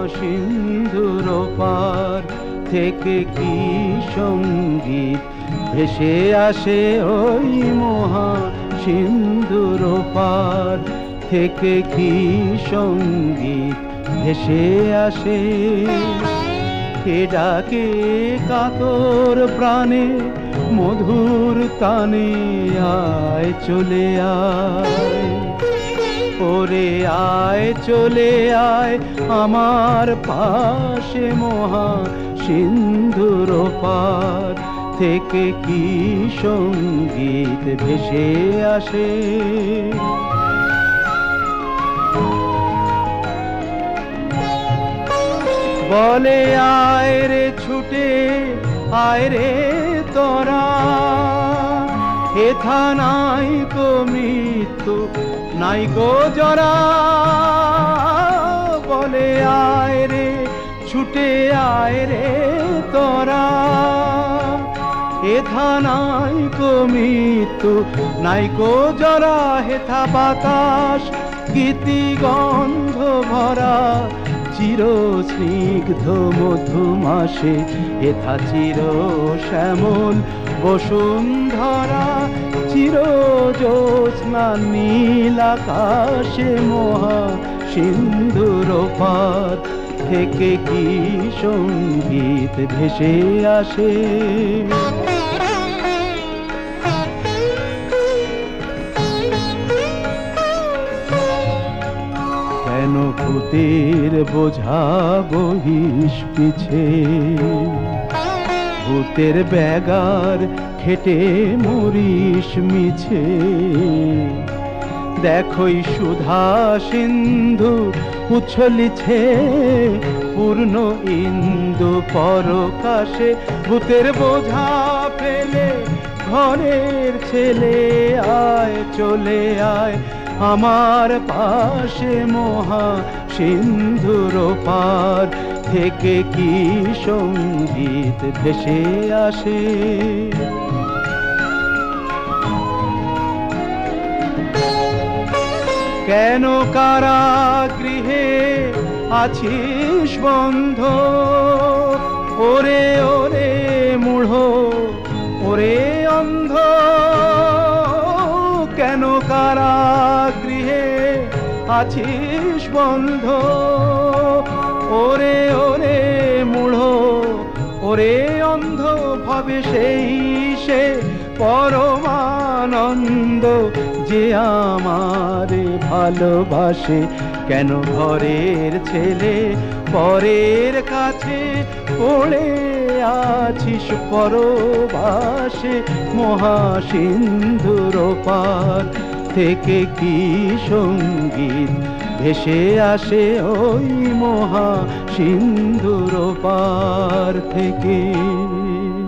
সিন্ধুর পার থেকে কি সঙ্গীত ভেসে আসে ওই মহা সিন্ধুর পার থেকে কি সঙ্গীত ভেসে আসে। কে ডাকে কাতর প্রাণে মধুর তানে, আয় চলে আয় ওরে আয় চলে আয় আমার পাশে মহা সিন্ধুর পার থেকে কি সঙ্গীত ভেসে আসে। বলে আয় রে ছুটে আয় রে তোরা, হেথা নাই কো মৃত্যু নাই কো জরা। বলে আয় রে ছুটে আয় রে তোরা, হেথা নাই কো মৃত্যু নাই কো জরা। হেথা বাতাস গীতি গন্ধ ভরা, চির স্নিগ্ধ মধুমাসে। হেথা চির শ্যামল বসুন্ধরা, চির জ্যোৎস্না নীল আকাশে মহা সিন্ধুর পার থেকে কি সঙ্গীত ভেসে আসে। কেন ভূতের বোঝা বহিস পিছে, ভূতের ব্যাগার খেটে মরিস মিছে। দেখোই সুধা সিন্ধু উছলিছে পূর্ণ ইন্দু পরকাশে। ভূতের বোঝা ফেলে ঘরের ছেলে, আয় চলে আয় আমার পাশে মহা সিন্ধুর পার থেকে কি সঙ্গীত ভেসে আসে। কেন কারাগৃহে আছিস বন্ধ, ওরে ওরে মূঢ় ওরে অন্ধ। কেন কারাগৃহে আছিস বন্ধ, ওরে ওরে মূঢ় ওরে অন্ধ। ভাবে সেই সে পরমানন্দ যে আমারে ভালোবাসে। কেন ঘরের ছেলে পরের কাছে পড়ে আছিস পরবাসে। মহা সিন্ধুর পার থেকে কি সঙ্গীত ভেসে আসে ওই মহা সিন্ধুর পার থেকে।